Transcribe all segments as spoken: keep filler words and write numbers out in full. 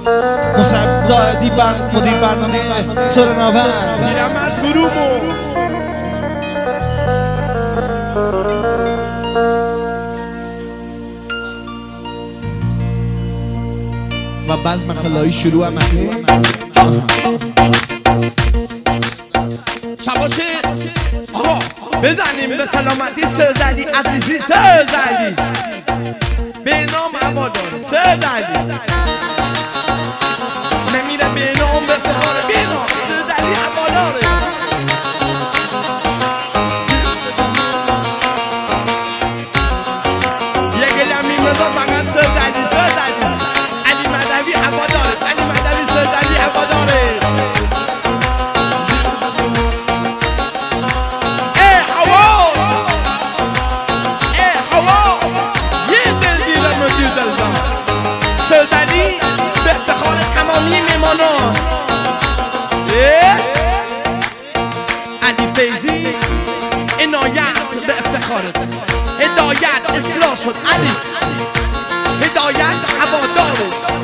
مصعب زاهدی بر مدیر برنامه سرناوند پیرمرد برومو و بزم خلایی شروع هم شباشه آقا بزنیم به سلامتی سردردی عزیزی سردردی به نام عبادان سردردی نمیره به نام به بخاره به نام سردردی عباداره یه گلم میمزا فقط سردردی سردردی علی مدوی عباداره علی مدوی سردردی عباداره سردردی به افتخار تمامی میمانان علی فیضی عنایت به افتخارت هدایت اصلاح شد علی هدایت هوادارت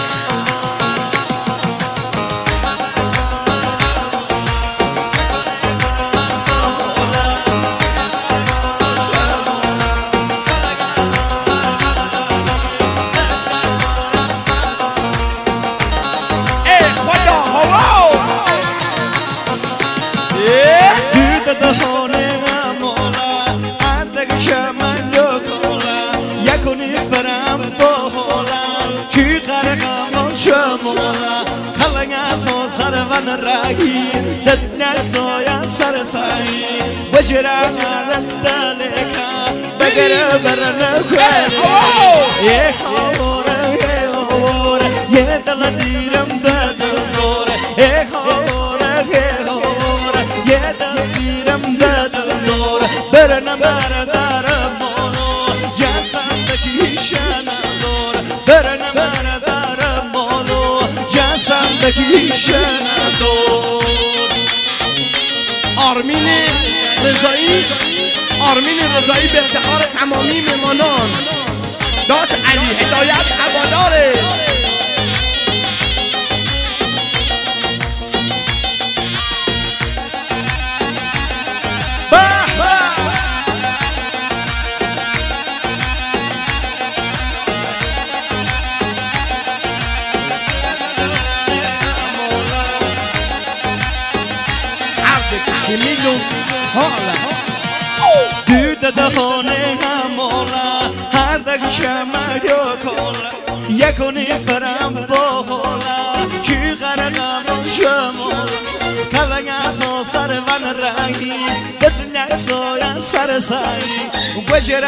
یکونی فرم بالا چی قرقم شمولا کلنگ سر ون رایی دلش سویا سر سایی وجرم دلکا بگر برن خوری یه خوره یه خوره یه دل دیرم دل خوره یه خوره یه خوره یه دل دیرم دل خوره برن بردارم برن بردارم مالو جسم بکیشن دور آرمین رضایی آرمین رضایی به افتخار تمامی میمانان داشت علی هدایت هواداره میلیون حالا دود دهانه همولا هر دک شمع یا کولا یکونی فرم بالا چی غرقم شمولا کلنگ اساس سر ون رنگی بدلک سویا سر سایی